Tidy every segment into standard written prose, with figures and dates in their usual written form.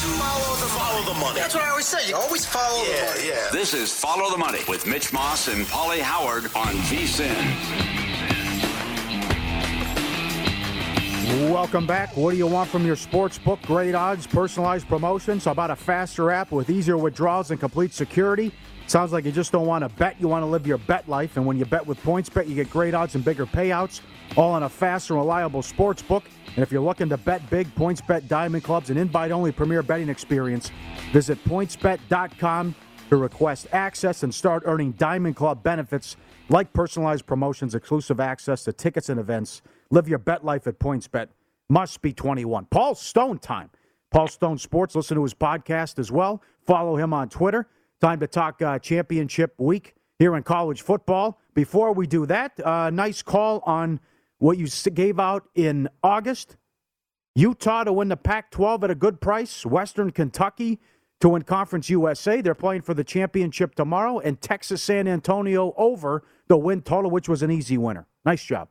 Follow the money. That's what I always say. You always follow the money. Yeah. This is Follow the Money with Mitch Moss and Paulie Howard on VSiN. Welcome back. What do you want from your sports book? Great odds, personalized promotions. How about a faster app with easier withdrawals and complete security? Sounds like you just don't want to bet. You want to live your bet life. And when you bet with PointsBet, you get great odds and bigger payouts, all on a fast and reliable sports book. And if you're looking to bet big, PointsBet Diamond Club's an invite-only premier betting experience. Visit PointsBet.com to request access and start earning Diamond Club benefits like personalized promotions, exclusive access to tickets and events. Live your bet life at PointsBet. Must be 21. Paul Stone time. Paul Stone Sports. Listen to his podcast as well. Follow him on Twitter. Time to talk championship week here in college football. Before we do that, nice call on what you gave out in August. Utah to win the Pac-12 at a good price. Western Kentucky to win Conference USA. They're playing for the championship tomorrow. And Texas San Antonio over the win total, which was an easy winner. Nice job.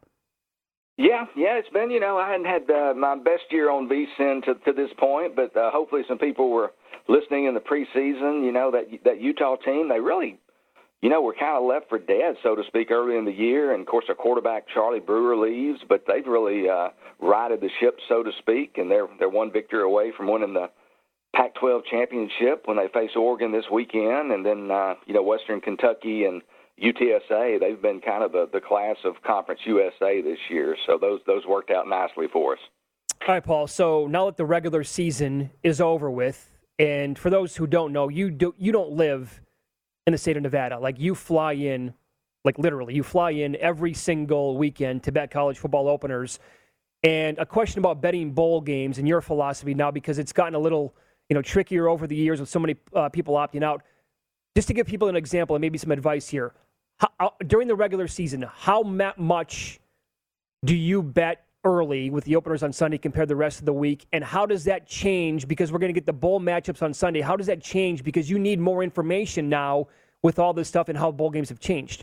Yeah, it's been, I hadn't had my best year on VSiN to this point, but hopefully some people were listening in the preseason. That Utah team, they really, were kind of left for dead, so to speak, early in the year. And, of course, their quarterback, Charlie Brewer, leaves, but they've really righted the ship, so to speak, and they're one victory away from winning the Pac-12 championship when they face Oregon this weekend. And then, Western Kentucky and UTSA, they've been kind of the class of Conference USA this year, so those worked out nicely for us. All right, Paul, so now that the regular season is over with, and for those who don't know, you don't live in the state of Nevada. Like, you fly in, like literally, you fly in every single weekend to bet college football openers. And a question about betting bowl games and your philosophy now, because it's gotten a little trickier over the years with so many people opting out. Just to give people an example and maybe some advice here, during the regular season, how much do you bet early with the openers on Sunday compared to the rest of the week? And how does that change? Because we're going to get the bowl matchups on Sunday. How does that change? Because you need more information now with all this stuff and how bowl games have changed.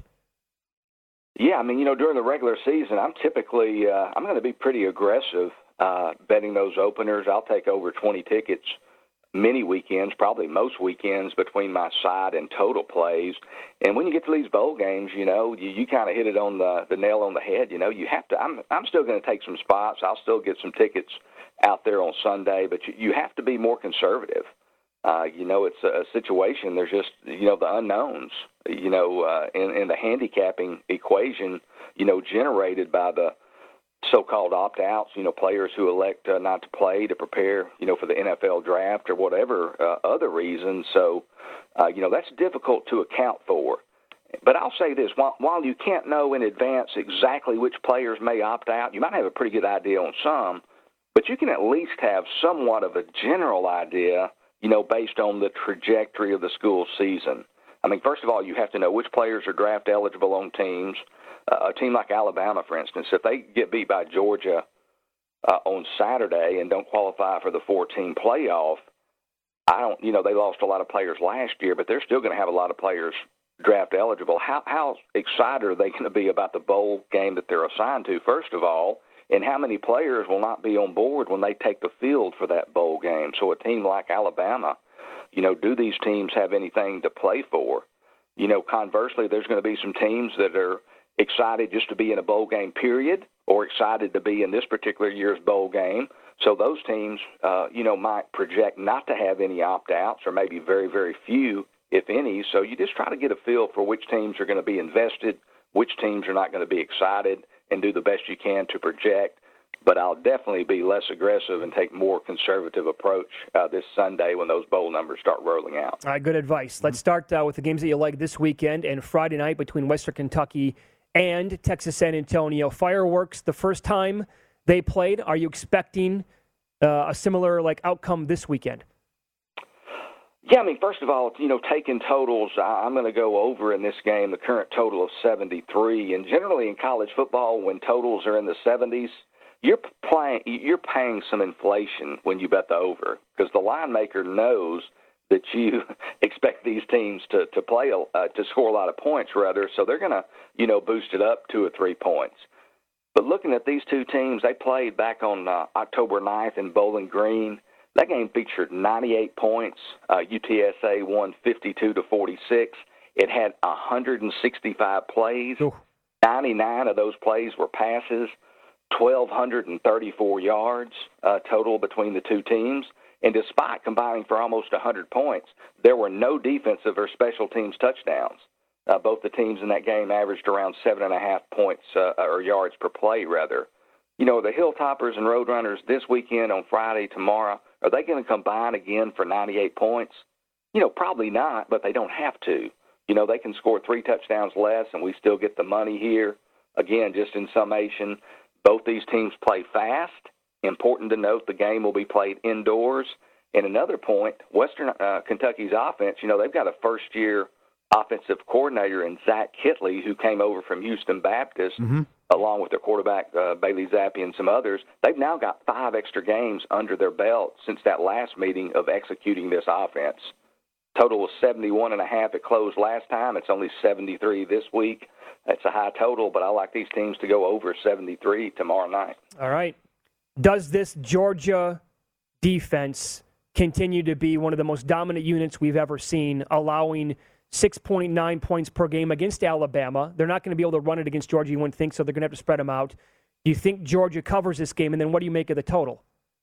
Yeah, during the regular season, I'm typically I'm going to be pretty aggressive betting those openers. I'll take over 20 tickets many weekends, probably most weekends, between my side and total plays. And when you get to these bowl games, you kind of hit it on the nail on the head. You have to. I'm still going to take some spots. I'll still get some tickets out there on Sunday, but you have to be more conservative. It's a situation. There's just the unknowns. In the handicapping equation, generated by the so-called opt-outs, players who elect not to play to prepare, for the NFL draft or whatever other reasons. So, that's difficult to account for. But I'll say this, while you can't know in advance exactly which players may opt out, you might have a pretty good idea on some, but you can at least have somewhat of a general idea, based on the trajectory of the school season. First of all, you have to know which players are draft eligible on teams. A team like Alabama, for instance, if they get beat by Georgia on Saturday and don't qualify for the 14 playoff, they lost a lot of players last year, but they're still going to have a lot of players draft eligible. How excited are they going to be about the bowl game that they're assigned to, first of all, and how many players will not be on board when they take the field for that bowl game? So a team like Alabama, do these teams have anything to play for? Conversely, there's going to be some teams that are excited just to be in a bowl game, period, or excited to be in this particular year's bowl game. So those teams, might project not to have any opt-outs or maybe very, very few, if any. So you just try to get a feel for which teams are going to be invested, which teams are not going to be excited, and do the best you can to project. But I'll definitely be less aggressive and take more conservative approach this Sunday when those bowl numbers start rolling out. All right, good advice. Let's start with the games that you like this weekend and Friday night between Western Kentucky and Texas San Antonio. Fireworks, the first time they played. Are you expecting a similar outcome this weekend? Yeah, first of all, taking totals, I'm going to go over in this game the current total of 73. And generally in college football, when totals are in the 70s, you're paying some inflation when you bet the over, because the line maker knows that you expect these teams to play to score a lot of points, rather. So they're going to boost it up 2 or 3 points. But looking at these two teams, they played back on October 9th in Bowling Green. That game featured 98 points. UTSA won 52-46. It had 165 plays. Ooh. 99 of those plays were passes. 1,234 yards total between the two teams. And despite combining for almost 100 points, there were no defensive or special teams touchdowns. Both the teams in that game averaged around 7.5 points or yards per play, rather. You know, the Hilltoppers and Roadrunners this weekend on Friday, tomorrow, are they going to combine again for 98 points? You know, probably not, but they don't have to. You know, they can score 3 touchdowns less, and we still get the money here. Again, just in summation, both these teams play fast. Important to note, the game will be played indoors. And another point, Western Kentucky's offense, you know, they've got a first-year offensive coordinator in Zach Kittley, who came over from Houston Baptist, along with their quarterback, Bailey Zappi, and some others. They've now got 5 extra games under their belt since that last meeting of executing this offense. Total was 71.5 at close last time. It's only 73 this week. It's a high total, but I like these teams to go over 73 tomorrow night. All right. Does this Georgia defense continue to be one of the most dominant units we've ever seen, allowing 6.9 points per game against Alabama? They're not going to be able to run it against Georgia, you wouldn't think, so they're going to have to spread them out. Do you think Georgia covers this game, and then what do you make of the total?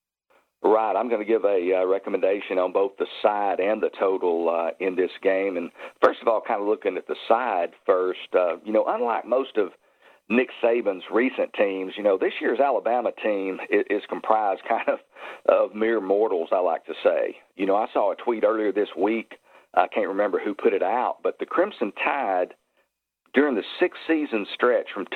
Right. I'm going to give a recommendation on both the side and the total in this game. And first of all, kind of looking at the side first, you know, unlike most of Nick Saban's recent teams, you know, this year's Alabama team is comprised kind of mere mortals, I like to say. You know, I saw a tweet earlier this week. I can't remember who put it out, but the Crimson Tide, during the 6-season stretch from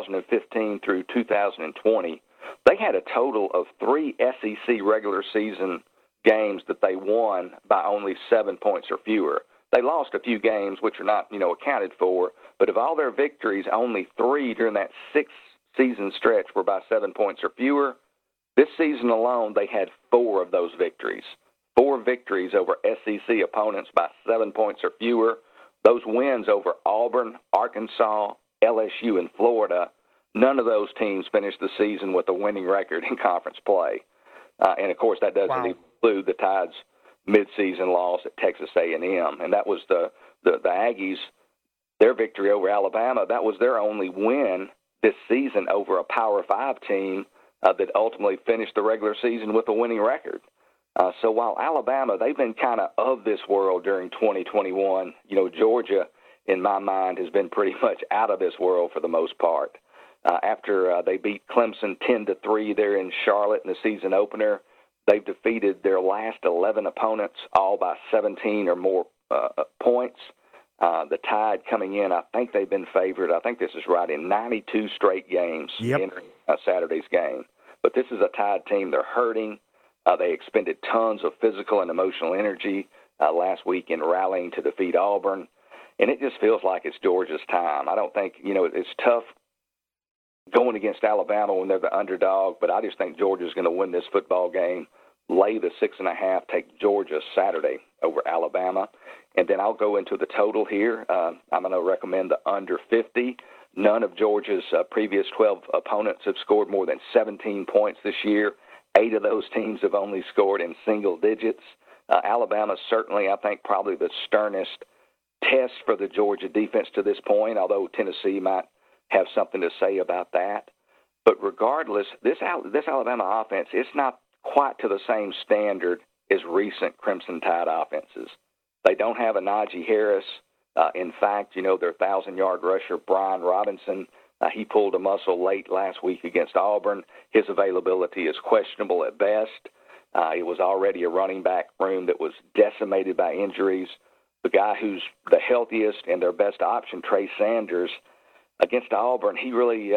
2015 through 2020, they had a total of 3 SEC regular season games that they won by only 7 points or fewer. They lost a few games, which are not, you know, accounted for, but of all their victories, only 3 during that 6-season stretch were by 7 points or fewer. This season alone, they had 4 of those victories. 4 victories over SEC opponents by 7 points or fewer. Those wins over Auburn, Arkansas, LSU, and Florida, none of those teams finished the season with a winning record in conference play. And, of course, that doesn't include the Tide's midseason loss at Texas A&M. And that was the Aggies, their victory over Alabama. That was their only win this season over a Power 5 team that ultimately finished the regular season with a winning record. So while Alabama, they've been kind of this world during 2021, you know, Georgia, in my mind, has been pretty much out of this world for the most part. After they beat Clemson 10-3 there in Charlotte in the season opener, they've defeated their last 11 opponents, all by 17 or more points. The Tide coming in, I think they've been favored. I think this is right in 92 straight games entering Saturday's game. But this is a Tide team. They're hurting. They expended tons of physical and emotional energy last week in rallying to defeat Auburn. And it just feels like it's Georgia's time. I don't think, you know, it's tough going against Alabama when they're the underdog, but I just think Georgia's going to win this football game, lay the 6.5, take Georgia Saturday over Alabama. And then I'll go into the total here. I'm going to recommend the under 50. None of Georgia's previous 12 opponents have scored more than 17 points this year. 8 of those teams have only scored in single digits. Alabama's certainly, I think, probably the sternest test for the Georgia defense to this point, although Tennessee might have something to say about that. But regardless, this Alabama offense, it's not quite to the same standard as recent Crimson Tide offenses. They don't have a Najee Harris. In fact, you know, their 1,000-yard rusher, Brian Robinson, he pulled a muscle late last week against Auburn. His availability is questionable at best. It was already a running back room that was decimated by injuries. The guy who's the healthiest and their best option, Trey Sanders, against Auburn, he really,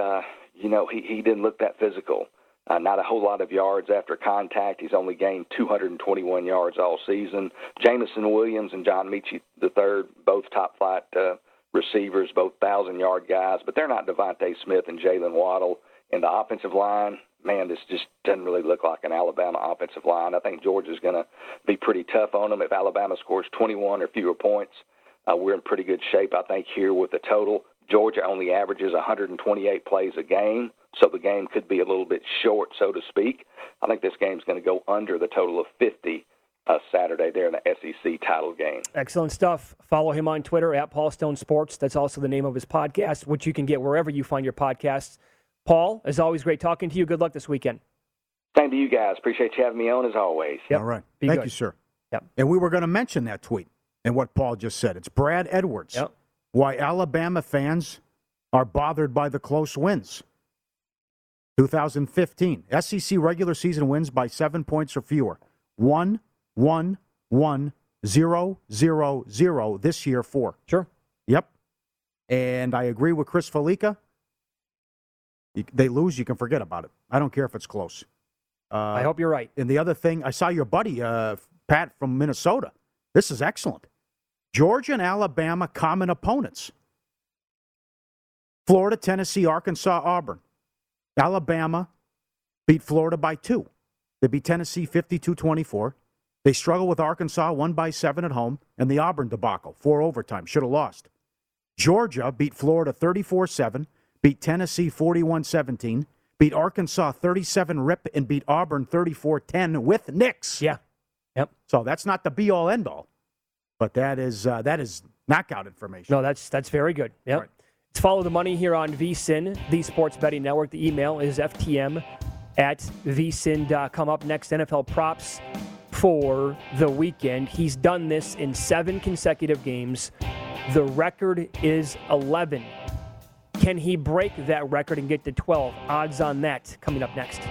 he didn't look that physical. Not a whole lot of yards after contact. He's only gained 221 yards all season. Jamison Williams and John Mechie III, both top-flight receivers, both 1,000-yard guys, but they're not Devontae Smith and Jalen Waddle. In the offensive line, man, this just doesn't really look like an Alabama offensive line. I think Georgia's going to be pretty tough on them. If Alabama scores 21 or fewer points, we're in pretty good shape, I think, here with the total. Georgia only averages 128 plays a game. so the game could be a little bit short, so to speak. I think this game's going to go under the total of 50 Saturday there in the SEC title game. Excellent stuff. Follow him on Twitter at Paul Stone Sports. That's also the name of his podcast, which you can get wherever you find your podcasts. Paul, as always, great talking to you. Good luck this weekend. Same to you guys. Appreciate you having me on as always. Yep. All right. Be Thank good. you, sir. Yep. And we were going to mention that tweet and what Paul just said. It's Brad Edwards. Yep. Why Alabama fans are bothered by the close wins. 2015. SEC regular season wins by 7 points or fewer. 1, 1, 1, 0, 0, 0. This year, 4. Sure. Yep. And I agree with Chris Felica. They lose, you can forget about it. I don't care if it's close. I hope you're right. And the other thing, I saw your buddy, Pat from Minnesota. This is excellent. Georgia and Alabama common opponents. Florida, Tennessee, Arkansas, Auburn. Alabama beat Florida by 2. They beat Tennessee 52-24. They struggled with Arkansas, won by 7 at home, and the Auburn debacle, 4 overtime, should have lost. Georgia beat Florida 34-7, beat Tennessee 41-17, beat Arkansas 37-rip, and beat Auburn 34-10 with Knicks. Yeah. Yep. So that's not the be-all, end-all, but that is knockout information. No, that's very good. Yep. Right. Let's follow the money here on VSiN, the Sports Betting Network. The email is ftm@vsin.com. Up next, NFL props for the weekend. He's done this in 7 consecutive games. The record is 11. Can he break that record and get to 12? Odds on that coming up next.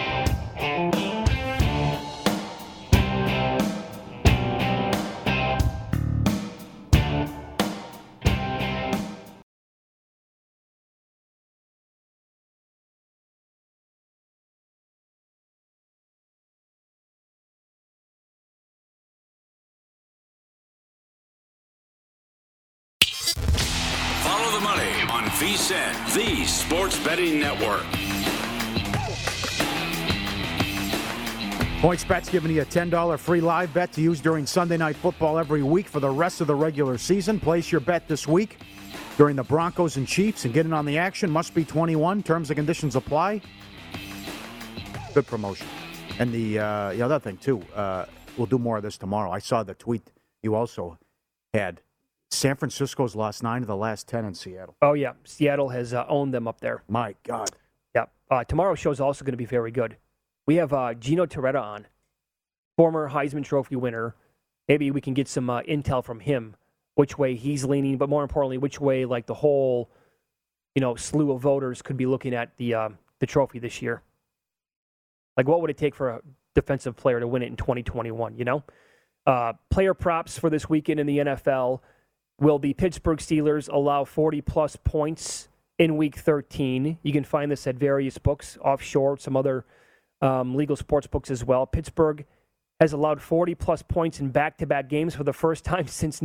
Follow the money on VSiN, the Sports Betting Network. PointsBet's giving you a $10 free live bet to use during Sunday Night Football every week for the rest of the regular season. Place your bet this week during the Broncos and Chiefs and get in on the action. Must be 21. Terms and conditions apply. Good promotion. And the other thing, too, we'll do more of this tomorrow. I saw the tweet you also had. San Francisco's lost 9 of the last 10 in Seattle. Oh, yeah. Seattle has owned them up there. My God. Yeah. Tomorrow's show is also going to be very good. We have Gino Torretta on, former Heisman Trophy winner. Maybe we can get some intel from him, which way he's leaning, but more importantly, which way like the whole, slew of voters could be looking at the trophy this year. Like, what would it take for a defensive player to win it in 2021, Player props for this weekend in the NFL. Will the Pittsburgh Steelers allow 40-plus points in Week 13? You can find this at various books, offshore, some other legal sports books as well. Pittsburgh has allowed 40-plus points in back-to-back games for the first time since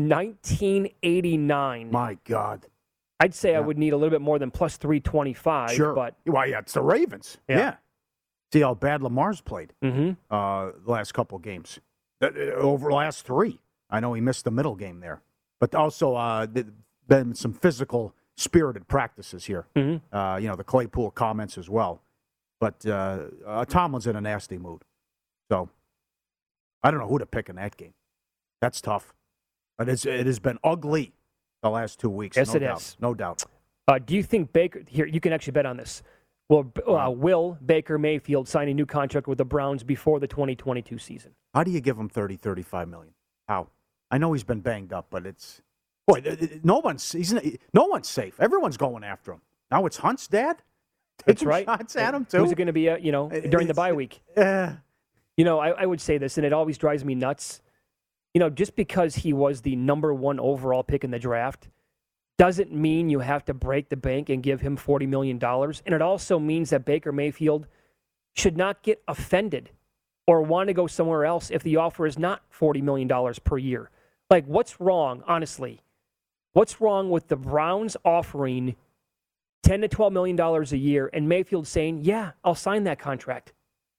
1989. My God. I'd say I would need a little bit more than plus 325. Sure. But well, yeah, it's the Ravens. Yeah. See how bad Lamar's played mm-hmm. The last couple games. Over the last 3. I know he missed the middle game there. But also been some physical, spirited practices here. Mm-hmm. The Claypool comments as well. But Tomlin's in a nasty mood. So I don't know who to pick in that game. That's tough. But it has been ugly the last 2 weeks. Yes, no doubt. is. No doubt. Do you think Baker, here, you can actually bet on this. Will Baker Mayfield sign a new contract with the Browns before the 2022 season? How do you give him $30-35 million? How? I know he's been banged up, but no one's safe. Everyone's going after him. Now it's Hunt's dad. That's right. Shots at him too. Who's it going to be? During the bye week. I would say this, and it always drives me nuts. Just because he was the number 1 overall pick in the draft doesn't mean you have to break the bank and give him $40 million. And it also means that Baker Mayfield should not get offended or want to go somewhere else if the offer is not $40 million per year. Like, what's wrong, honestly? What's wrong with the Browns offering $10 to $12 million a year and Mayfield saying, yeah, I'll sign that contract?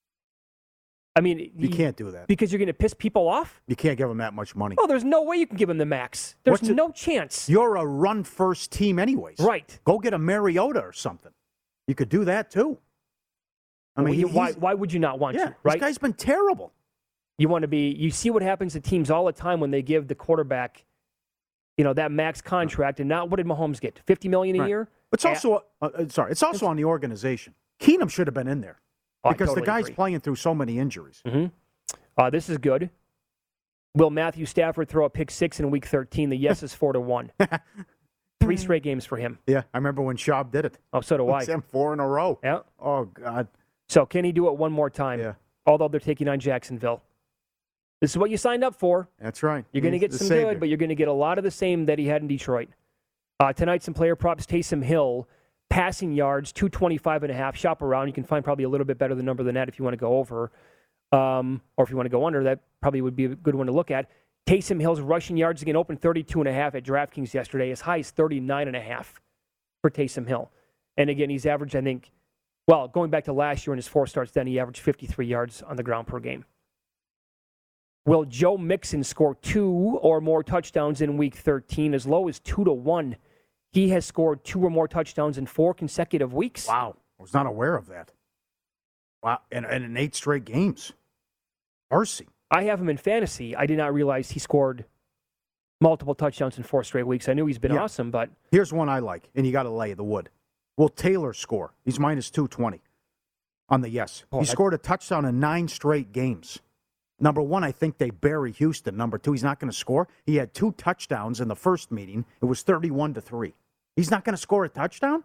I mean, you can't do that. Because you're going to piss people off? You can't give him that much money. Oh, there's no way you can give him the max. There's no chance. You're a run-first team anyways. Right. Go get a Mariota or something. You could do that too. I mean, why would you not want to? Right? This guy's been terrible. You want to be. You see what happens to teams all the time when they give the quarterback, that max contract, and now what did Mahomes get? $50 million a year. It's also it's also on the organization. Keenum should have been in there because totally the guy's agree. playing through so many injuries. Mm-hmm. This is good. Will Matthew Stafford throw a pick six in Week 13? The yes is 4-1. 3 straight games for him. Yeah, I remember when Schaub did it. Oh, so do I. It's 4 in a row. Yeah. Oh God. So can he do it one more time? Yeah. Although they're taking on Jacksonville. This is what you signed up for. That's right. You're going to get some good, but you're going to get a lot of the same that he had in Detroit. Tonight, some player props. Taysom Hill, passing yards, 225.5. Shop around. You can find probably a little bit better the number than that if you want to go over. Or if you want to go under, that probably would be a good one to look at. Taysom Hill's rushing yards again opened 32.5 at DraftKings yesterday, as high as 39.5 for Taysom Hill. And again, he's averaged, I think, going back to last year in his 4 starts, then he averaged 53 yards on the ground per game. Will Joe Mixon score 2 or more touchdowns in Week 13, as low as 2-1? He has scored 2 or more touchdowns in 4 consecutive weeks. Wow, I was not aware of that. Wow, and in 8 straight games. Mercy. I have him in fantasy. I did not realize he scored multiple touchdowns in 4 straight weeks. I knew he's been awesome, but... Here's one I like, and you got to lay the wood. Will Taylor score? He's minus 220 on the yes. He scored a touchdown in 9 straight games. Number 1, I think they bury Houston. Number 2, he's not going to score. He had 2 touchdowns in the first meeting. It was 31-3. He's not going to score a touchdown?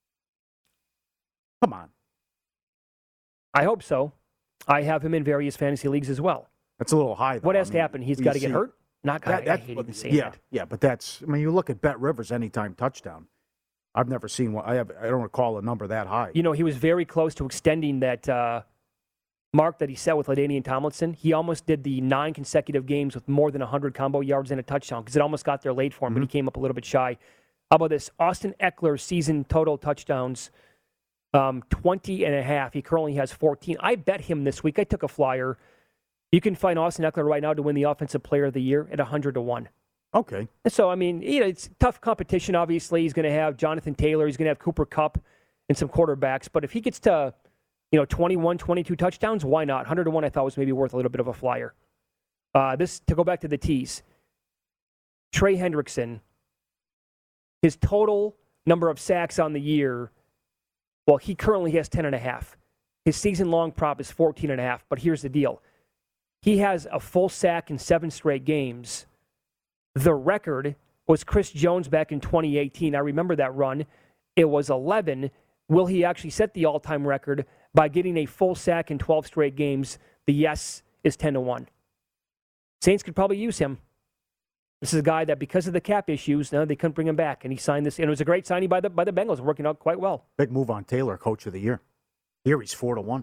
Come on. I hope so. I have him in various fantasy leagues as well. That's a little high, though. What has to happen? He's got to get hurt? Not I hate even saying that. Yeah, but that's, you look at Bet Rivers anytime touchdown. I've never seen one. I don't recall a number that high. He was very close to extending that mark that he set with LaDainian Tomlinson. He almost did the 9 consecutive games with more than 100 combo yards and a touchdown because it almost got there late for him, but he came up a little bit shy. How about this? Austin Eckler season total touchdowns, 20.5. He currently has 14. I bet him this week. I took a flyer. You can find Austin Eckler right now to win the Offensive Player of the Year at 100-1. Okay. So, it's tough competition, obviously. He's going to have Jonathan Taylor. He's going to have Cooper Kupp and some quarterbacks. But if he gets to, 21, 22 touchdowns, why not? 100-1 I thought was maybe worth a little bit of a flyer. To go back to the tees, Trey Hendrickson, his total number of sacks on the year, he currently has 10.5. His season-long prop is 14.5. But here's the deal. He has a full sack in 7 straight games. The record was Chris Jones back in 2018. I remember that run. It was 11. Will he actually set the all-time record by getting a full sack in 12 straight games? The yes is 10-1. Saints could probably use him. This is a guy that, because of the cap issues, they couldn't bring him back, and he signed this. And it was a great signing by the Bengals, working out quite well. Big move on Taylor, Coach of the Year. Here he's 4-1.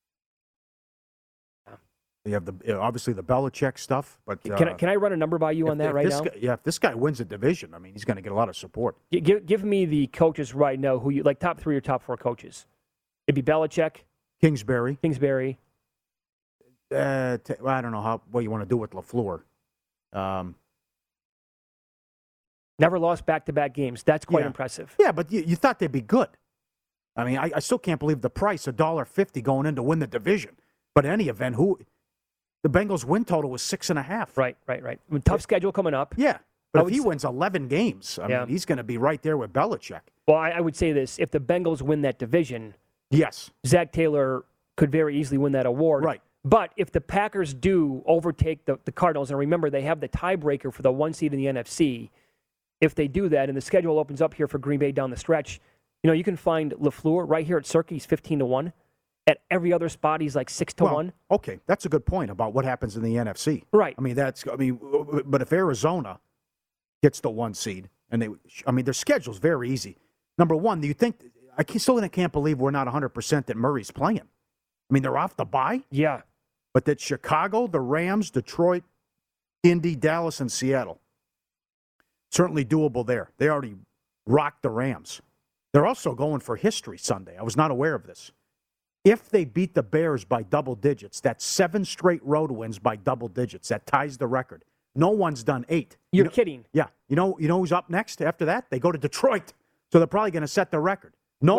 You have obviously the Belichick stuff, but can I run a number by you on that right now? If this guy wins a division, he's going to get a lot of support. Give me the coaches right now who you like, top 3 or top 4 coaches. It'd be Belichick, Kingsbury. I don't know what you want to do with LaFleur. Never lost back-to-back games. That's quite impressive. Yeah, but you thought they'd be good. I still can't believe the price, $1.50 going in to win the division. But in any event, the Bengals' win total was 6.5. Right. Tough schedule coming up. Yeah, but if he wins 11 games, he's going to be right there with Belichick. Well, I would say this. If the Bengals win that division, yes, Zach Taylor could very easily win that award. Right. But if the Packers do overtake the Cardinals, and remember, they have the tiebreaker for the 1 seed in the NFC, if they do that and the schedule opens up here for Green Bay down the stretch, you can find LaFleur right here at Circa. He's 15-1. At every other spot, he's like 6-1. Okay, that's a good point about what happens in the NFC. Right. But if Arizona gets the 1 seed, and their schedule's very easy. Number one, do you think? I still can't believe we're not 100% that Murray's playing. They're off the bye. Yeah. But that Chicago, the Rams, Detroit, Indy, Dallas, and Seattle, certainly doable there. They already rocked the Rams. They're also going for history Sunday. I was not aware of this. If they beat the Bears by double digits, that's 7 straight road wins by double digits. That ties the record. No one's done 8. You're kidding. Yeah. You know who's up next after that? They go to Detroit. So they're probably going to set the record. No one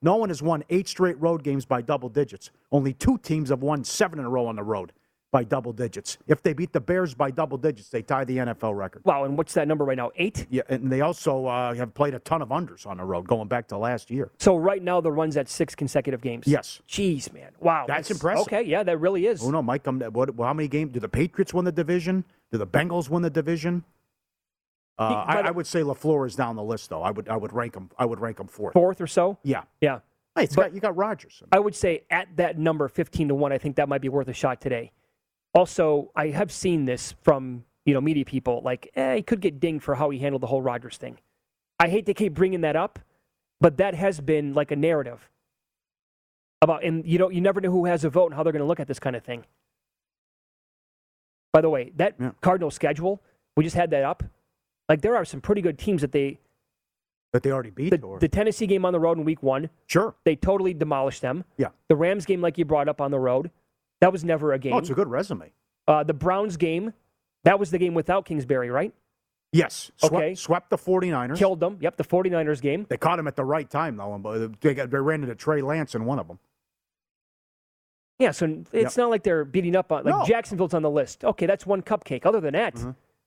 No one has won 8 straight road games by double digits. Only 2 teams have won 7 in a row on the road by double digits. If they beat the Bears by double digits, they tie the NFL record. Wow, and what's that number right now, 8? Yeah, and they also have played a ton of unders on the road going back to last year. So right now the run's at 6 consecutive games? Yes. Jeez, man. Wow. That's impressive. Okay, yeah, that really is. Oh, no, Mike, how many games? Do the Patriots win the division? Do the Bengals win the division? I would say LaFleur is down the list, though. I would rank him. I would rank him fourth. Fourth or so? Yeah. Yeah. Hey, you got Rodgers. I would say at that number, 15-1, I think that might be worth a shot today. Also, I have seen this from media people, like, he could get dinged for how he handled the whole Rodgers thing. I hate to keep bringing that up, but that has been like a narrative about, and you never know who has a vote and how they're going to look at this kind of thing. By the way, that Cardinal schedule, we just had that up. Like, there are some pretty good teams that they already beat. The Tennessee game on the road in week 1. Sure. They totally demolished them. Yeah. The Rams game, like you brought up on the road, that was never a game. Oh, it's a good resume. The Browns game, that was the game without Kingsbury, right? Yes. Okay. Swept the 49ers. Killed them. Yep, the 49ers game. They caught him at the right time, though. They ran into Trey Lance in one of them. Yeah, so it's not like they're beating up on, Jacksonville's on the list. Okay, that's one cupcake. Other than that,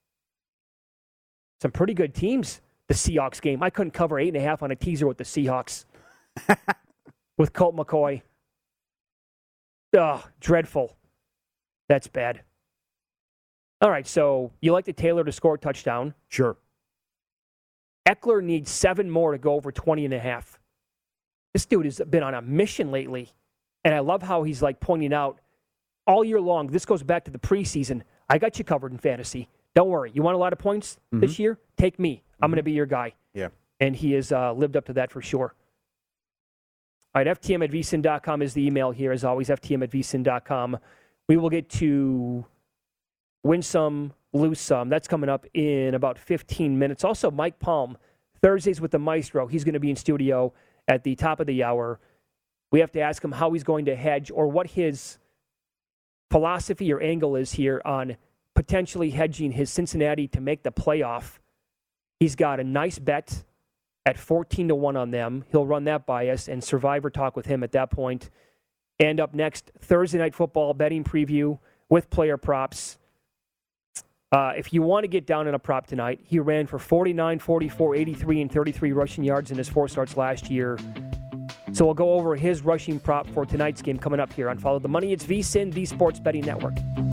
some pretty good teams. The Seahawks game. I couldn't cover 8.5 on a teaser with the Seahawks. With Colt McCoy. Ugh, dreadful. That's bad. All right, so you like the Taylor to score a touchdown. Sure. Eckler needs 7 more to go over 20.5. This dude has been on a mission lately. And I love how he's pointing out all year long. This goes back to the preseason. I got you covered in fantasy. Don't worry. You want a lot of points this year? Take me. I'm going to be your guy. Yeah. And he has lived up to that for sure. All right, ftm@vsin.com is the email here, as always, ftm@vsin.com. We will get to win some, lose some. That's coming up in about 15 minutes. Also, Mike Palm, Thursdays with the Maestro. He's going to be in studio at the top of the hour. We have to ask him how he's going to hedge or what his philosophy or angle is here on potentially hedging his Cincinnati to make the playoff. He's got a nice bet at 14-1 on them. He'll run that by us and Survivor talk with him at that point. And up next, Thursday Night Football betting preview with player props. If you want to get down in a prop tonight, he ran for 49, 44, 83, and 33 rushing yards in his 4 starts last year. So we'll go over his rushing prop for tonight's game coming up here on Follow the Money. It's VSiN, the Sports Betting Network.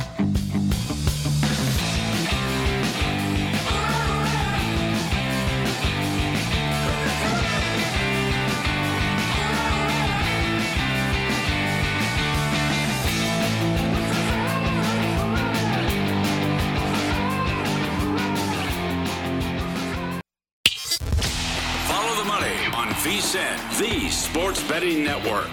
VSiN, the Sports Betting Network.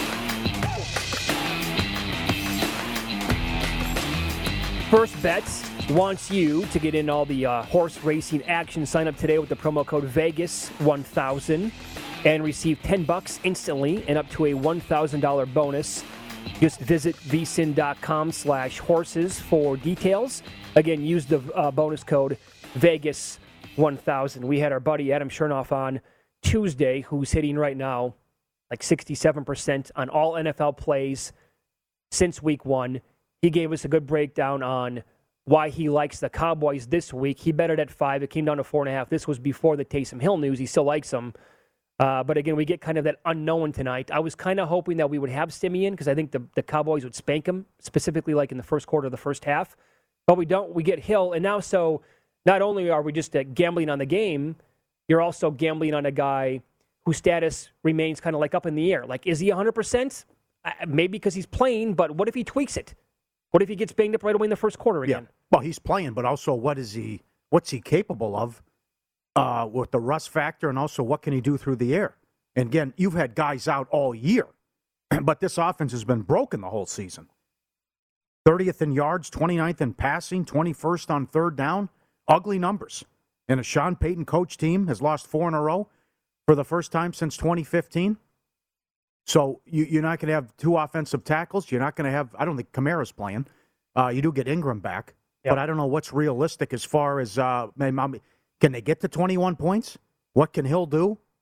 First Bets wants you to get in all the horse racing action. Sign up today with the promo code VEGAS1000 and receive $10 instantly and up to a $1,000 bonus. Just visit vsin.com/horses for details. Again, use the bonus code VEGAS1000. We had our buddy Adam Chernoff on Tuesday, who's hitting right now like 67% on all NFL plays since week 1. He gave us a good breakdown on why he likes the Cowboys this week. He bet it at 5. It came down to 4.5. This was before the Taysom Hill news. He still likes him. But again, we get kind of that unknown tonight. I was kind of hoping that we would have Simeon because I think the Cowboys would spank him, specifically like in the first quarter of the first half. But we don't. We get Hill. And now, so not only are we just gambling on the game, you're also gambling on a guy whose status remains kind of like up in the air. Like, is he 100%? Maybe because he's playing, but what if he tweaks it? What if he gets banged up right away in the first quarter again? Yeah. Well, he's playing, but also what's he capable of with the rust factor, and also what can he do through the air? And again, you've had guys out all year, but this offense has been broken the whole season. 30th in yards, 29th in passing, 21st on third down. Ugly numbers. And a Sean Payton coach team has lost 4 in a row for the first time since 2015. So you're not going to have 2 offensive tackles. You're not going to have, I don't think Kamara's playing. You do get Ingram back. Yep. But I don't know what's realistic as far as, can they get to 21 points? What can Hill do?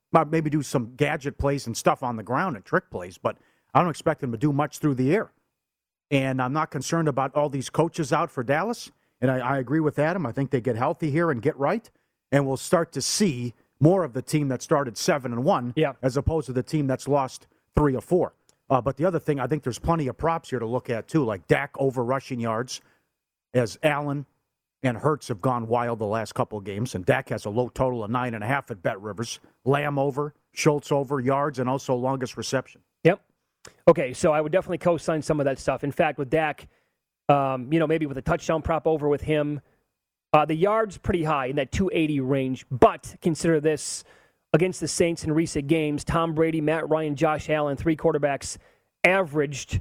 Maybe do some gadget plays and stuff on the ground and trick plays, but I don't expect him to do much through the air. And I'm not concerned about all these coaches out for Dallas. And I agree with Adam. I think they get healthy here and get right. And we'll start to see more of the team that started 7-1 as opposed to the team that's lost 3 or 4. But the other thing, I think there's plenty of props here to look at, too, like Dak over rushing yards, as Allen and Hurts have gone wild the last couple of games. And Dak has a low total of 9.5 at Bet Rivers. Lamb over, Schultz over yards, and also longest reception. Yep. Okay, so I would definitely co-sign some of that stuff. In fact, with Dak, maybe with a touchdown prop over with him, the yards pretty high in that 280 range. But consider this, against the Saints in recent games, Tom Brady, Matt Ryan, Josh Allen, 3 quarterbacks averaged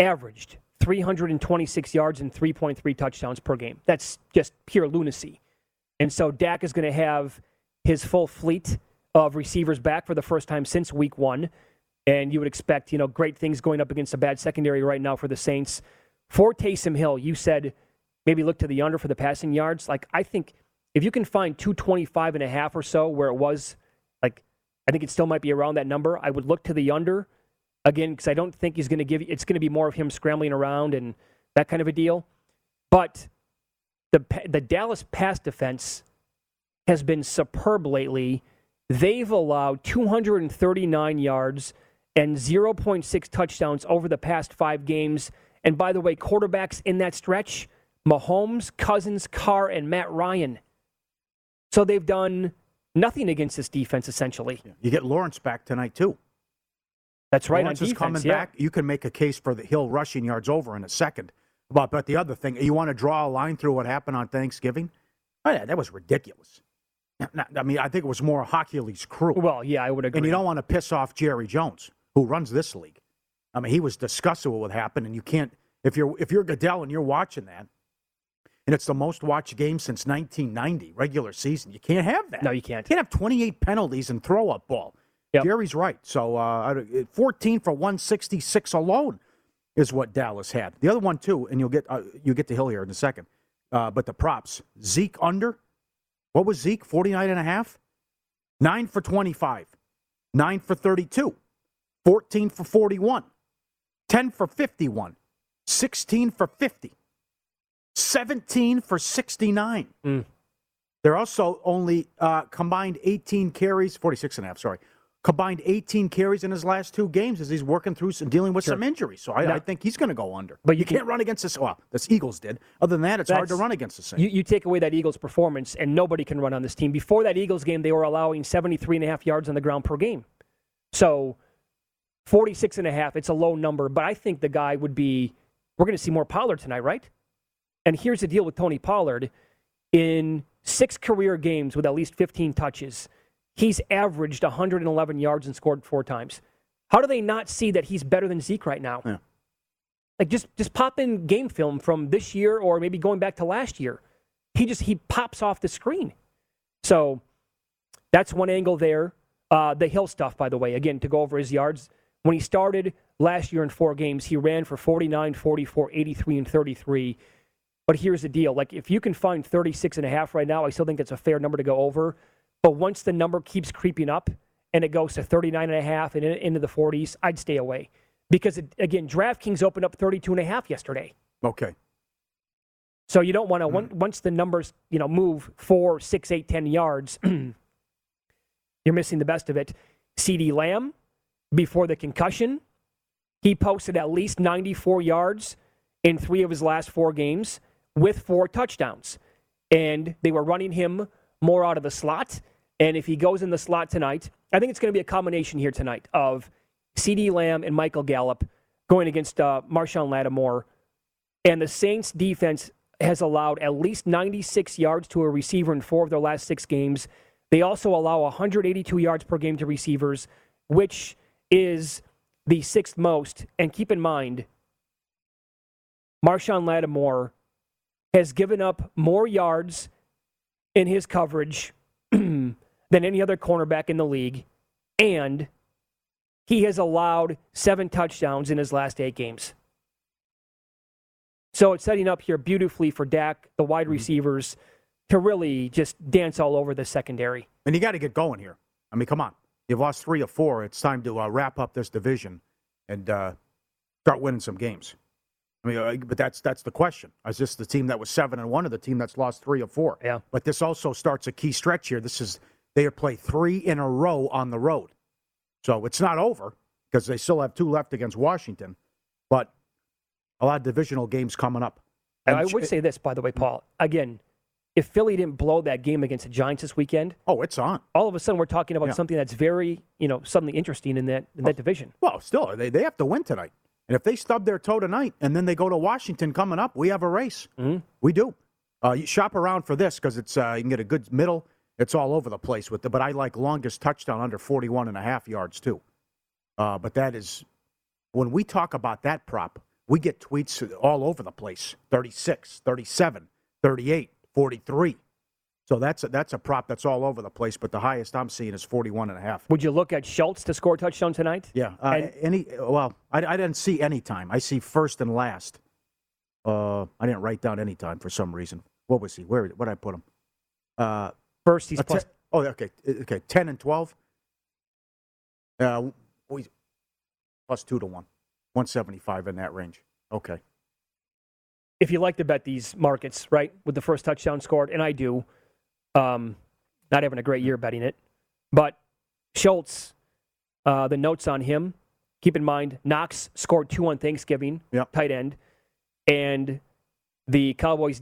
326 yards and 3.3 touchdowns per game. That's just pure lunacy. And so Dak is going to have his full fleet of receivers back for the first time since week 1. And you would expect, great things going up against a bad secondary right now for the Saints. For Taysom Hill, you said maybe look to the under for the passing yards. Like, I think if you can find 225.5 or so where it was, like, I think it still might be around that number. I would look to the under, again, because I don't think he's going to it's going to be more of him scrambling around and that kind of a deal. But the Dallas pass defense has been superb lately. They've allowed 239 yards and 0.6 touchdowns over the past 5 games. And by the way, quarterbacks in that stretch, Mahomes, Cousins, Carr, and Matt Ryan. So they've done nothing against this defense, essentially. You get Lawrence back tonight, too. That's right. Lawrence on is defense, coming back. You can make a case for the Hill rushing yards over in a second. But the other thing, you want to draw a line through what happened on Thanksgiving? Oh, yeah, that was ridiculous. I mean, I think it was more Hercules' crew. Well, yeah, I would agree. And you don't want to piss off Jerry Jones, who runs this league. I mean, he was disgusted with what happened, and you can't. If you're Goodell and you're watching that, and it's the most watched game since 1990 regular season, you can't have that. No, you can't. You can't have 28 penalties and throw up ball. Yep. Jerry's right. So 14 for 166 alone is what Dallas had. The other one too, and you get to Hill here in a second. But the props, Zeke under. What was Zeke? 49.5? 9 for 25. 9 for 32. 14 for 41. 10 for 51. 16 for 50. 17 for 69. They're also only combined 18 carries, 46.5, sorry. Combined 18 carries in his last 2 games as he's working through some, dealing with some injuries. So I think he's going to go under. But you can't run against this. Well, the Eagles did. Other than that, it's hard to run against the Saints. You take away that Eagles performance, and nobody can run on this team. Before that Eagles game, they were allowing 73.5 yards on the ground per game. So 46.5, it's a low number. But I think the guy would be, we're going to see more Pollard tonight, right? And here's the deal with Tony Pollard. In 6 career games with at least 15 touches, he's averaged 111 yards and scored 4 times. How do they not see that he's better than Zeke right now? Yeah. Like, just pop in game film from this year or maybe going back to last year. He pops off the screen. So that's one angle there. The Hill stuff, by the way, again, to go over his yards. When he started last year in 4 games, he ran for 49, 44, 83, and 33. But here's the deal. Like, if you can find 36.5 right now, I still think that's a fair number to go over. But once the number keeps creeping up and it goes to 39.5 and into the 40s, I'd stay away. Because, again, DraftKings opened up 32.5 yesterday. Okay. So you don't want to, once the numbers, move 4, 6, 8, 10 yards, you're missing the best of it. CeeDee Lamb, before the concussion, he posted at least 94 yards in 3 of his last 4 games with 4 touchdowns. And they were running him more out of the slot. And if he goes in the slot tonight, I think it's going to be a combination here tonight of CeeDee Lamb and Michael Gallup going against Marshawn Lattimore. And the Saints defense has allowed at least 96 yards to a receiver in 4 of their last 6 games. They also allow 182 yards per game to receivers, which is the 6th most. And keep in mind, Marshawn Lattimore has given up more yards in his coverage than any other cornerback in the league, and he has allowed 7 touchdowns in his last 8 games. So it's setting up here beautifully for Dak, the wide receivers, to really just dance all over the secondary. And you got to get going here. I mean, come on. You've lost 3 or 4. It's time to wrap up this division and start winning some games. I mean, but that's the question. Is this the team that was 7-1 or the team that's lost 3 or 4? Yeah. But this also starts a key stretch here. They play 3 in a row on the road. So it's not over because they still have 2 left against Washington. But a lot of divisional games coming up. And I would say this, by the way, Paul. Again, if Philly didn't blow that game against the Giants this weekend, it's on. All of a sudden we're talking about something that's very, something interesting in that division. Well, still, they have to win tonight. And if they stub their toe tonight and then they go to Washington coming up, we have a race. Mm-hmm. We do. You shop around for this because it's you can get a good middle. It's all over the place but I like longest touchdown under 41.5 yards too. But that is, when we talk about that prop, we get tweets all over the place. 36, 37, 38, 43. So that's a prop that's all over the place, but the highest I'm seeing is 41.5. Would you look at Schultz to score a touchdown tonight? Yeah. I didn't see any time. I see first and last. I didn't write down any time for some reason. What was he? Where did I put him? First, he's plus. Okay. 10 and 12. Plus 2 to 1. 175 in that range. Okay. If you like to bet these markets, right, with the first touchdown scored, and I do, not having a great year betting it, but Schultz, the notes on him, keep in mind, Knox scored 2 on Thanksgiving, tight end, and the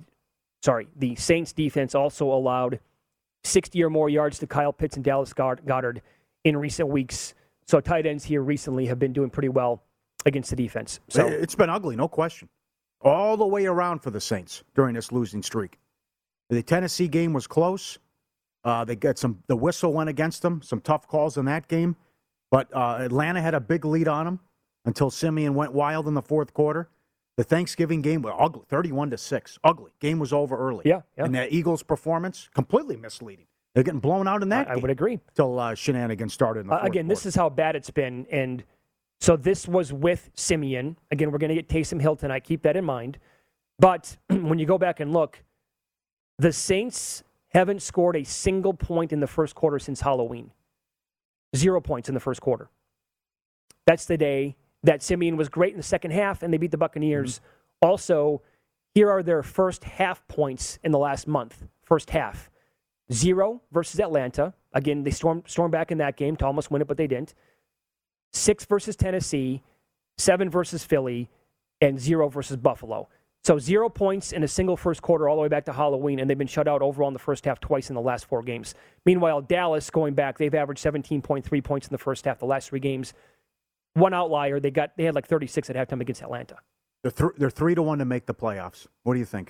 Saints defense also allowed 60 or more yards to Kyle Pitts and Dallas Goedert in recent weeks. So tight ends here recently have been doing pretty well against the defense. So it's been ugly, no question. All the way around for the Saints during this losing streak. The Tennessee game was close. They got the whistle went against them, some tough calls in that game. But Atlanta had a big lead on them until Simeon went wild in the fourth quarter. The Thanksgiving game was ugly, 31-6. Ugly. Game was over early. Yeah. And the Eagles' performance, completely misleading. They're getting blown out in that game. I would agree. Until shenanigans started in the fourth again, quarter. this is how bad it's been. And so this was with Simeon. Again, we're going to get Taysom Hill tonight. Keep that in mind. But when you go back and look, the Saints haven't scored a single point in the first quarter since Halloween. 0 points in the first quarter. That's the day that Simeon was great in the second half, and they beat the Buccaneers. Mm-hmm. Also, here are their first half points in the last month. First half. 0 versus Atlanta. Again, they stormed back in that game to almost win it, but they didn't. 6 versus Tennessee. 7 versus Philly. And 0 versus Buffalo. So 0 points in a single first quarter all the way back to Halloween, and they've been shut out overall in the first half twice in the last 4 games. Meanwhile, Dallas, going back, they've averaged 17.3 points in the first half the last 3 games. One outlier, they had like 36 at halftime against Atlanta. They're 3-1 to make the playoffs. What do you think?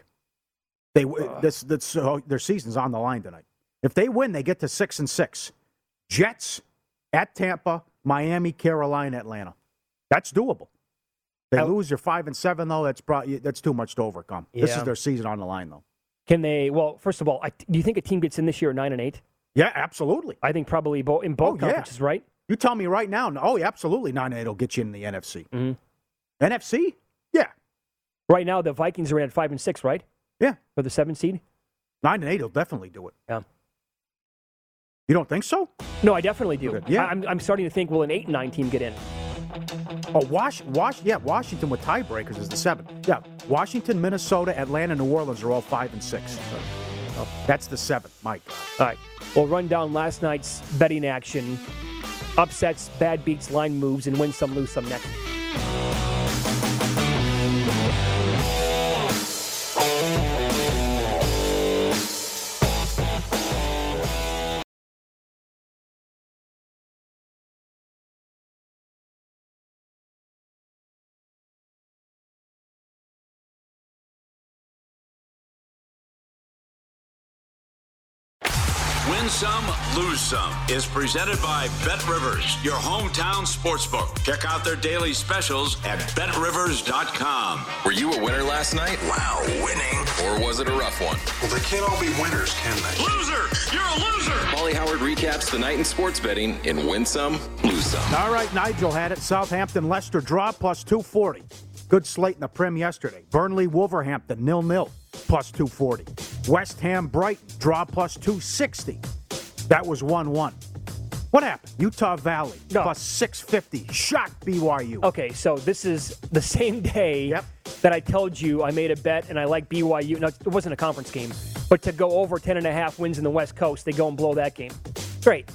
Their season's on the line tonight. If they win, they get to 6-6. Jets at Tampa, Miami, Carolina, Atlanta. That's doable. They lose, you're 5-7 though. That's too much to overcome. Yeah. This is their season on the line though. Can they? Well, first of all, do you think a team gets in this year at 9-8? Yeah, absolutely. I think probably in both conferences, right? You tell me right now. Oh, yeah, absolutely. 9-8 will get you in the NFC. Mm-hmm. NFC? Yeah. Right now, the Vikings are at 5-6, right? Yeah. For the 7th seed? 9-8 will definitely do it. Yeah. You don't think so? No, I definitely do. Good. Yeah. I'm starting to think, will an 8-9 team get in? Oh, Washington with tiebreakers is the 7th. Yeah, Washington, Minnesota, Atlanta, New Orleans are all 5-6. So, that's the 7th, Mike. All right. We'll run down last night's betting action. Upsets, bad beats, line moves, and win some, lose some next. Win Some, Lose Some is presented by BetRivers, your hometown sportsbook. Check out their daily specials at BetRivers.com. Were you a winner last night? Wow, winning. Or was it a rough one? Well, they can't all be winners, can they? Loser! You're a loser! Paulie Howard recaps the night in sports betting in Win Some, Lose Some. All right, Nigel had it. Southampton, Leicester draw plus 240. Good slate in the Prem yesterday. Burnley, Wolverhampton, 0-0, plus 240. West Ham, Brighton, draw plus 260. That was 1-1. Well, What happened? Utah Valley No. plus 650. Shocked BYU. Okay, so this is the same day Yep. that I told you I made a bet and I like BYU. No, it wasn't a conference game, but to go over 10.5 wins in the West Coast, they go and blow that game. Great.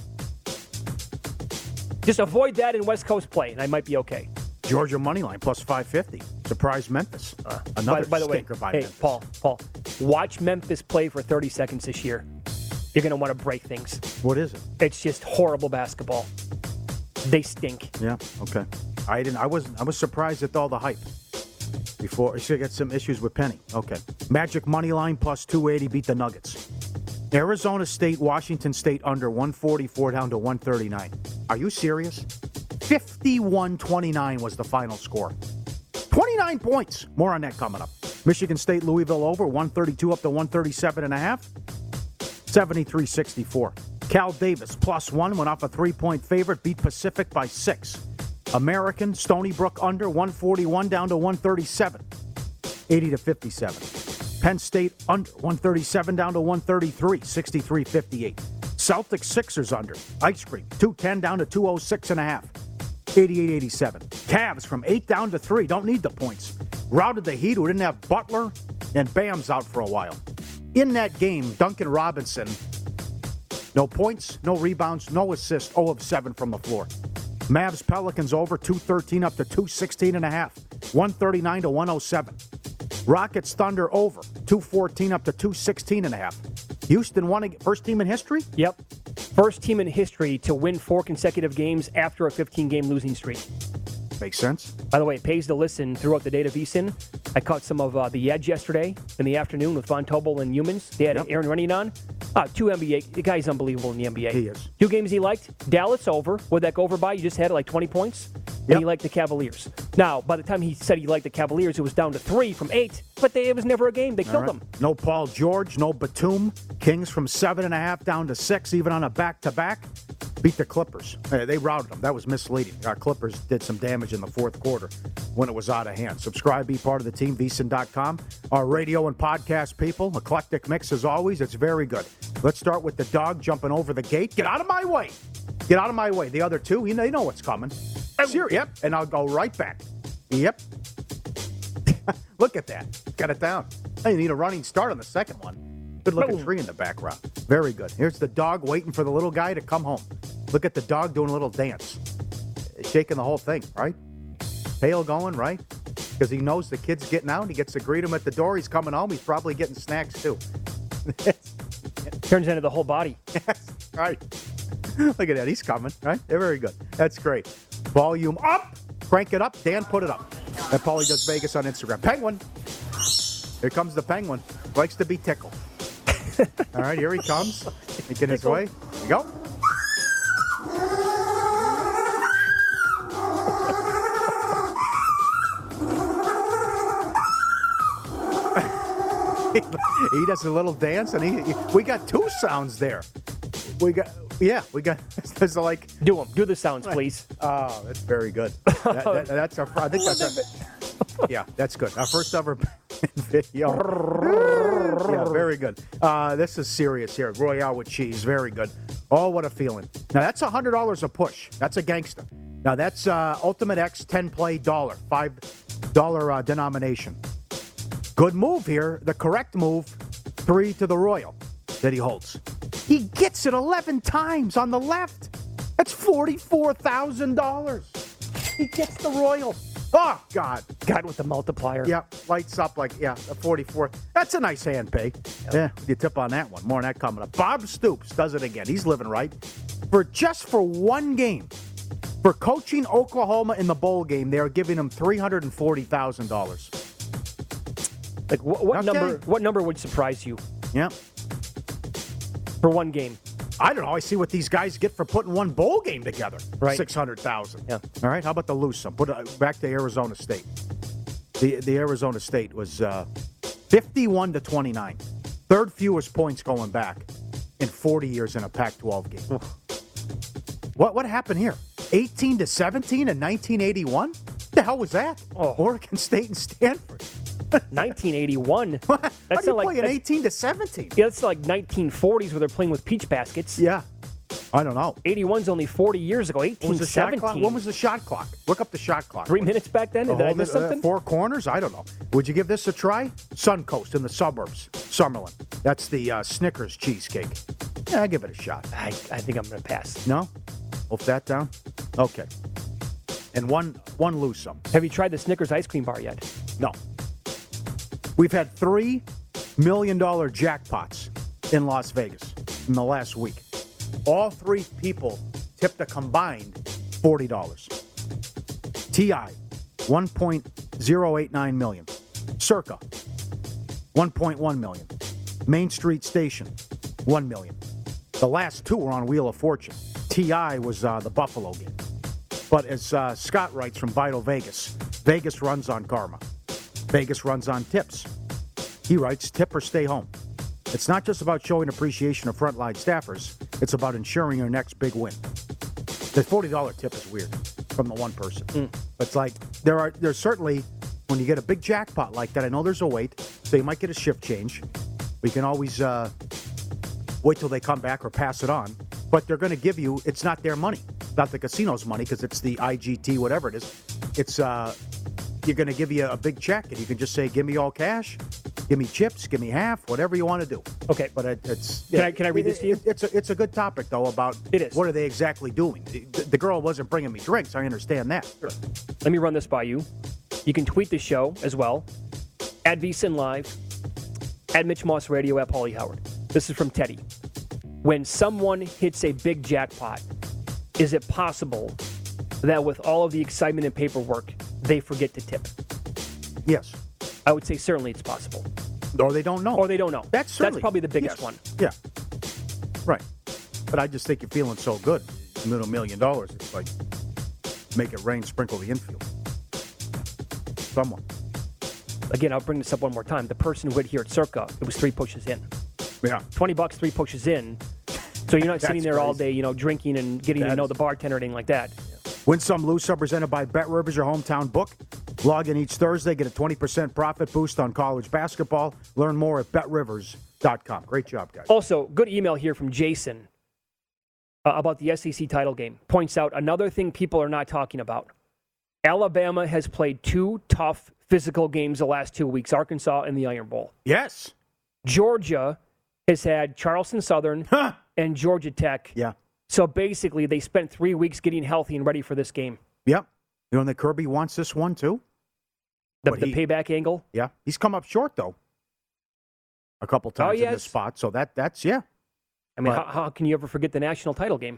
Just avoid that in West Coast play, and I might be okay. Georgia moneyline plus 550. Surprise Memphis. Another by the way, stinker by hey, Memphis. Paul, watch Memphis play for 30 seconds this year. You're going to want to break things. What is it? It's just horrible basketball. They stink. Yeah. Okay. I was surprised at all the hype. Before, she got some issues with Penny. Okay. Magic money line plus 280 beat the Nuggets. Arizona State, Washington State under 144 down to 139. Are you serious? 51-29 was the final score. 29 points. More on that coming up. Michigan State, Louisville over 132 up to 137.5. 73-64. Cal Davis plus 1 went off a 3-point favorite, beat Pacific by 6. American, Stony Brook under 141 down to 137. 80-57. Penn State under 137 down to 133. 63-58. Celtics Sixers under. Ice cream 210 down to 206.5. 88-87. Cavs from 8 down to 3. Don't need the points. Routed the Heat, who didn't have Butler, and Bam's out for a while. In that game, Duncan Robinson, no points, no rebounds, no assists, 0 of 7 from the floor. Mavs Pelicans over 213 up to 216.5. 139 to 107. Rockets Thunder over 214 up to 216.5. Houston won, first team in history? Yep. First team in history to win 4 consecutive games after a 15-game losing streak. Makes sense. By the way, it pays to listen throughout the day to VSiN. I caught some of the Edge yesterday in the afternoon with Von Tobel and Humans. They had Aaron Running on. 2 NBA. The guy's unbelievable in the NBA. He is. 2 games he liked. Dallas over. What'd that go over by? You just had like 20 points? And Yep. he liked the Cavaliers. Now, by the time he said he liked the Cavaliers, it was down to 3 from 8. But it was never a game. They killed them. No Paul George, no Batum. Kings from 7.5 down to 6, even on a back-to-back. Beat the Clippers. They routed them. That was misleading. Our Clippers did some damage in the fourth quarter when it was out of hand. Subscribe, be part of the team, VSiN.com. Our radio and podcast people, eclectic mix as always. It's very good. Let's start with the dog jumping over the gate. Get out of my way. Get out of my way. The other two, you know what's coming. Yep, and I'll go right back. Yep. Look at that. Got it down. Hey, you need a running start on the second one. Good looking tree in the background. Very good. Here's the dog waiting for the little guy to come home. Look at the dog doing a little dance. Shaking the whole thing, right? Tail going, right? Because he knows the kid's getting out. He gets to greet him at the door. He's coming home. He's probably getting snacks, too. Turns into the whole body. Yes, right. Look at that. He's coming, right? They're very good. That's great. Volume up. Crank it up. Dan, put it up. That Paulie Does Vegas on Instagram. Penguin. Here comes the penguin. Likes to be tickled. All right, here he comes. Making his way. Here we go. He does a little dance, and we got 2 sounds there. We got there's like Do them. Do the sounds, please. Oh, that's very good. That's our. I think that's our. Yeah, that's good. Our first ever video. Yeah, very good. This is serious here. Royale with cheese, very good. Oh, what a feeling. Now that's $100 a push. That's a gangster. Now that's Ultimate X 10 play $1, $5 denomination. Good move here. The correct move, 3 to the Royal that he holds. He gets it 11 times on the left. That's $44,000. He gets the Royal. Oh, God. God with the multiplier. Yeah, lights up like, a 44. That's a nice hand pay. Yeah, you tip on that one. More on that coming up. Bob Stoops does it again. He's living right. For one game, for coaching Oklahoma in the bowl game, they are giving him $340,000. Like what Okay. number? What number would surprise you Yeah. for one game? I don't know. I see what these guys get for putting one bowl game together. Right. $600,000. Yeah. All right. How about the loose sum? Put it back to Arizona State. The Arizona State was 51-29. Third fewest points going back in 40 years in a Pac-12 game. What happened here? 18-17 in 1981? What the hell was that? Oh. Oregon State and Stanford. 1981. How That's do you not play like an 18-17? yeah, that's like 1940s where they're playing with peach baskets. Yeah. I don't know. 81's only 40 years ago. When was the shot clock? 1817. When was the shot clock? Look up the shot clock. 3 minutes back then? Did I miss something? Four corners? I don't know. Would you give this a try? Suncoast in the suburbs, Summerlin. That's the Snickers cheesecake. Yeah, give it a shot. I think I'm going to pass. No? Wolf that down? Okay. And one lose some. Have you tried the Snickers ice cream bar yet? No. We've had $3 million jackpots in Las Vegas in the last week. All three people tipped a combined $40. TI, $1.089 million. Circa, $1.1 million. Main Street Station, $1 million. The last two were on Wheel of Fortune. TI was the Buffalo game. But as Scott writes from Vital Vegas, Vegas runs on karma. Vegas runs on tips. He writes, tip or stay home. It's not just about showing appreciation of frontline staffers. It's about ensuring your next big win. The $40 tip is weird from the one person. But it's like, there's certainly, when you get a big jackpot like that, I know there's a wait, so you might get a shift change. We can always wait till they come back or pass it on. But they're going to give you, it's not their money. Not the casino's money, because it's the IGT, whatever it is. It's, you're going to give you a big check, and you can just say, give me all cash. Give me chips, give me half, whatever you want to do. Okay. But it's... Can I read this to you? It's a good topic, though, about it is. What are they exactly doing. The girl wasn't bringing me drinks. I understand that. Sure. Let me run this by you. You can tweet the show as well. At VSiN Live. At Mitch Moss Radio. At Paulie Howard. This is from Teddy. When someone hits a big jackpot, is it possible that with all of the excitement and paperwork, they forget to tip? Yes. I would say certainly it's possible. Or they don't know. That's probably the biggest one. Yeah. Right. But I just think you're feeling so good. $1 million. It's like, make it rain, sprinkle the infield. Someone. Again, I'll bring this up one more time. The person who hit here at Circa, it was 3 pushes in. Yeah. $20, 3 pushes in. So you're not sitting there all day, drinking and getting to know the bartender or anything like that. Win Some, Lose Some, presented by Bet Rivers, your hometown book. Log in each Thursday, get a 20% profit boost on college basketball. Learn more at betrivers.com. Great job, guys. Also, good email here from Jason about the SEC title game. Points out another thing people are not talking about. Alabama has played 2 tough physical games the last 2 weeks, Arkansas and the Iron Bowl. Yes. Georgia has had Charleston Southern and Georgia Tech. Yeah. So basically, they spent 3 weeks getting healthy and ready for this game. Yep. You know, that Kirby wants this one, too. The payback angle? Yeah. He's come up short, though, a couple times in this spot. So that's, yeah. I mean, how can you ever forget the national title game?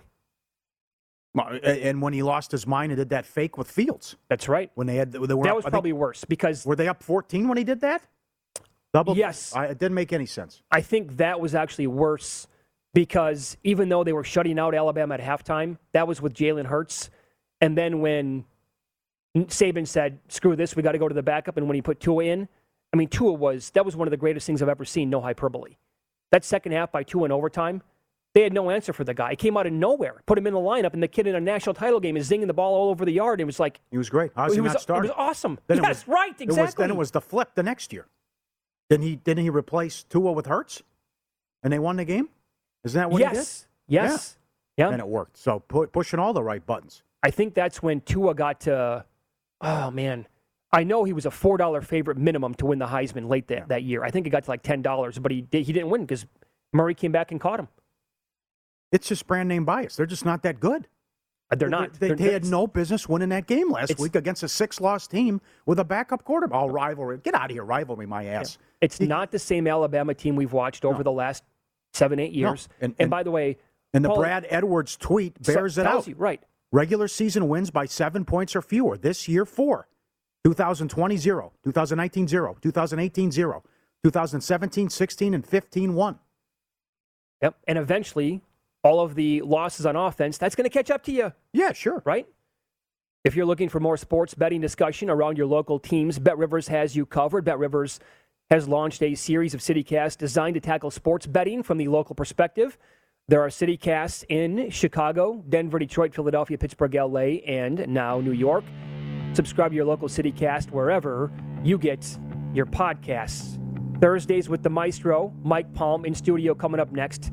And when he lost his mind and did that fake with Fields. That's right. When they were that was probably worse because... Were they up 14 when he did that? Yes. It didn't make any sense. I think that was actually worse because even though they were shutting out Alabama at halftime, that was with Jalen Hurts. And then when Saban said, screw this, we got to go to the backup, and when he put Tua in, I mean, that was one of the greatest things I've ever seen, no hyperbole. That second half by Tua in overtime, they had no answer for the guy. He came out of nowhere, put him in the lineup, and the kid in a national title game is zinging the ball all over the yard. It was like... He was great. How's he not started? It was awesome. Right, exactly. Then it was the flip the next year. Didn't he replace Tua with Hurts? And they won the game? Isn't that what he did? Yes. Yeah. And it worked. So pushing all the right buttons. I think that's when Tua got to, oh, man. I know he was a $4 favorite minimum to win the Heisman late that year. I think it got to like $10, but he didn't win because Murray came back and caught him. It's just brand name bias. They're just not that good. They're not. They had no business winning that game last week against a 6-loss team with a backup quarterback. All rivalry. Get out of here. Rivalry, my ass. Yeah. It's not the same Alabama team we've watched over the last 7-8 years. No. And by the way... And the Brad Edwards tweet bears it out. Right. Regular season wins by 7 points or fewer. This year, 4. 2020, 0. 2019, 0. 2018, 0. 2017, 16, and 15, 1. Yep. And eventually... all of the losses on offense, that's going to catch up to you. Yeah, sure. Right? If you're looking for more sports betting discussion around your local teams, BetRivers has you covered. BetRivers has launched a series of CityCasts designed to tackle sports betting from the local perspective. There are CityCasts in Chicago, Denver, Detroit, Philadelphia, Pittsburgh, LA, and now New York. Subscribe to your local CityCast wherever you get your podcasts. Thursdays with the Maestro, Mike Palm, in studio coming up next.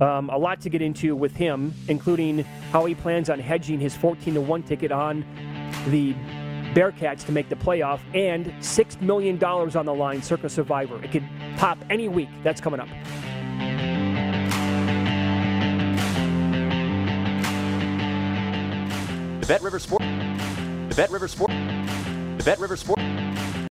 A lot to get into with him, including how he plans on hedging his 14-1 ticket on the Bearcats to make the playoff, and $6 million on the line, Circa Survivor. It could pop any week. That's coming up. The Bet Rivers Sport.